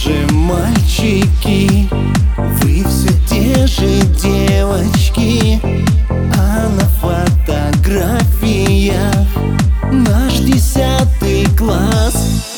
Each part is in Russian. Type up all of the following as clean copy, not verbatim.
же мальчики, вы все те же девочки, а на фотографиях наш 10 класс.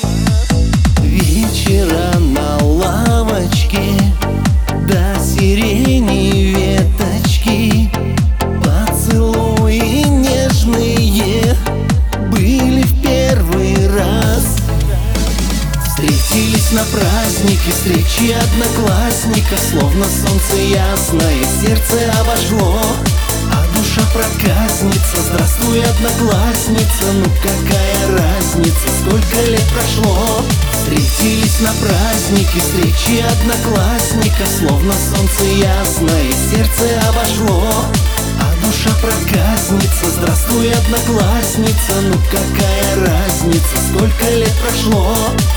Вечера на лавочке до сирени веточки, поцелуи нежные были в первый раз. Встретились на празднике, встречи одноклассника, словно солнце ясное сердце обожгло. А душа проказница, здравствуй, одноклассница, ну какая разница, сколько лет прошло. Встретились на празднике, встречи одноклассника, словно солнце ясное сердце обожгло. А душа проказница, здравствуй, одноклассница, ну какая разница, сколько лет прошло.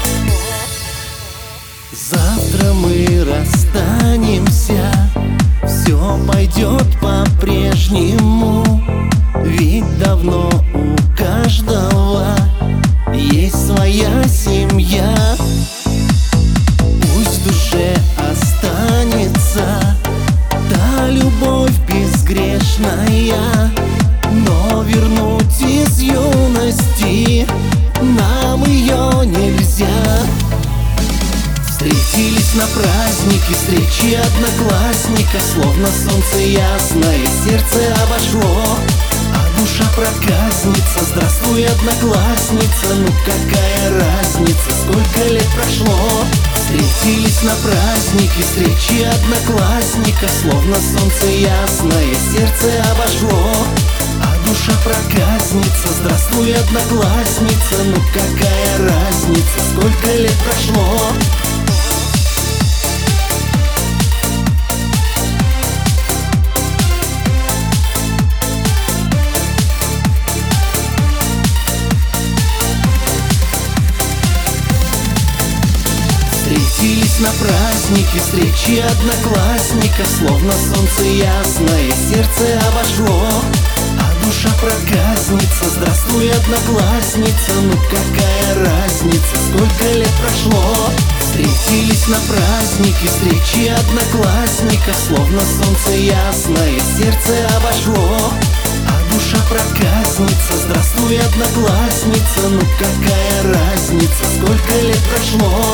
Завтра мы расстанемся, все пойдет по-прежнему, ведь давно у каждого есть своя семья. Пусть в душе останется та любовь безгрешная, но вернуть из юности нам ее нельзя. Встретились на празднике, встречи одноклассника, словно солнце ясное сердце обожгло. А душа проказница, здравствуй, одноклассница, ну какая разница, сколько лет прошло. Встретились на празднике, встречи одноклассника, словно солнце ясное сердце обожгло. А душа проказница, здравствуй, одноклассница, ну какая разница, сколько лет прошло. Встретились на празднике, встречи одноклассника, словно солнце ясное сердце обожгло. А душа проказница, здравствуй, одноклассница, ну какая разница, сколько лет прошло. Встретились на празднике, встречи одноклассника, словно солнце ясное сердце обожгло. А душа проказница, здравствуй, одноклассница, ну какая разница, сколько лет прошло.